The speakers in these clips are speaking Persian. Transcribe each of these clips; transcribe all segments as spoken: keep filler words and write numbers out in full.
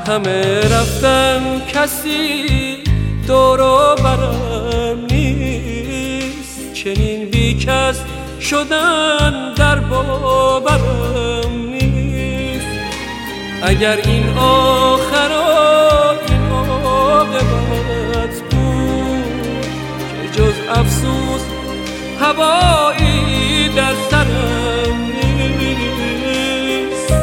همه رفتن کسی دور و برم نیست، چنین بی کس شدن در باورم نیست. اگر این آخر و این عاقبت بود که جز افسوس هوایی در سرم نیست.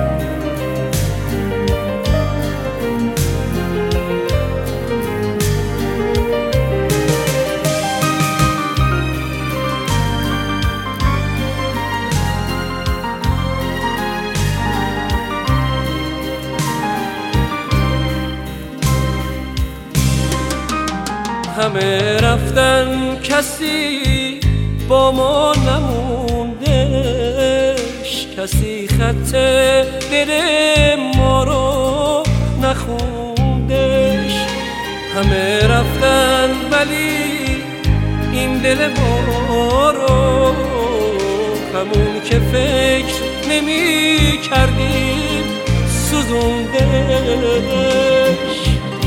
همه رفتن کسی با ما نموندش، کسی خط دل ما رو نخوندش. همه رفتن ولی این دل ما رو همون که فکر نمی کردیم سوزوندش.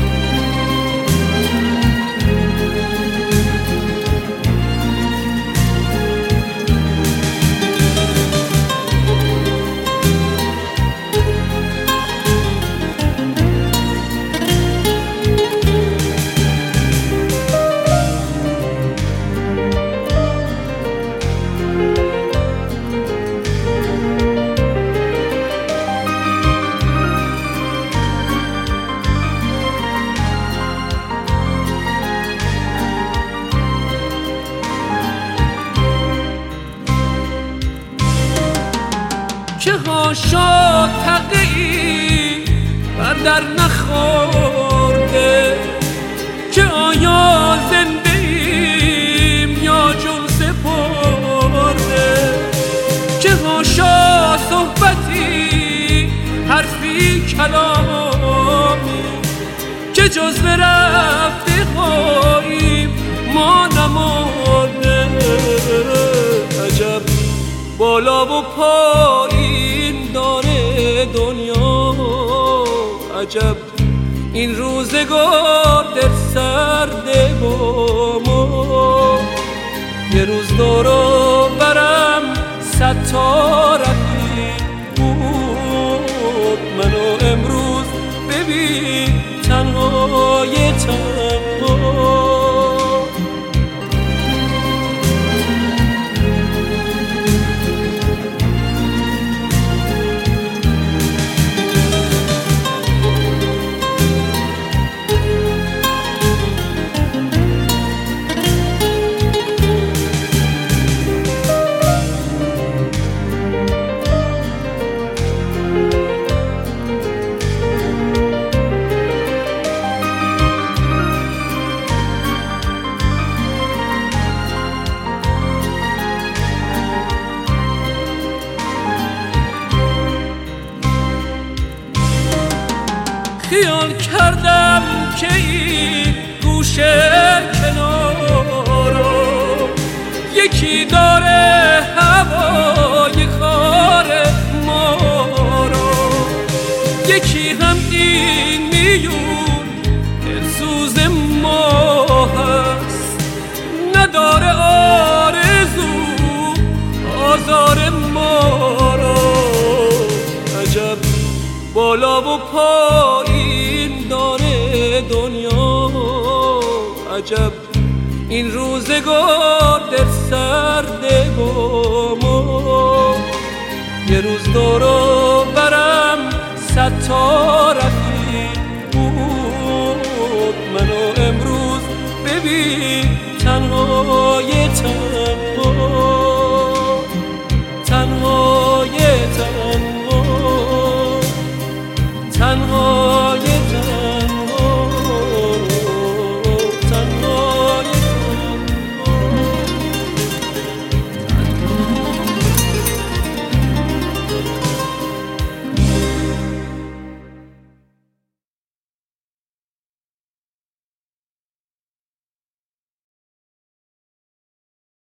چه ها شد تقیی بر در نخورده، که آیا زنده ایم یا جون سپرده. چه ها شد صحبتی حرفی کلامی، که جز به رفته خواهیم ما نمانده. عجب بالا و پایین داره دنیا، عجب این روزگار در سرده با ما. یه روز دور و برم صد تا رفیق بود، منو امروز ببین تنهای تنها. خیال کردم که این گوشه کنارو یکی داره هوای خار ما رو، یکی هم این میون دلسوز ما هست، نداره آرزو آزار ما رو. عجب بالا و پایین داره دنیا، عجب این روزگار در سرده با ما. یه روز دور و برم صد تا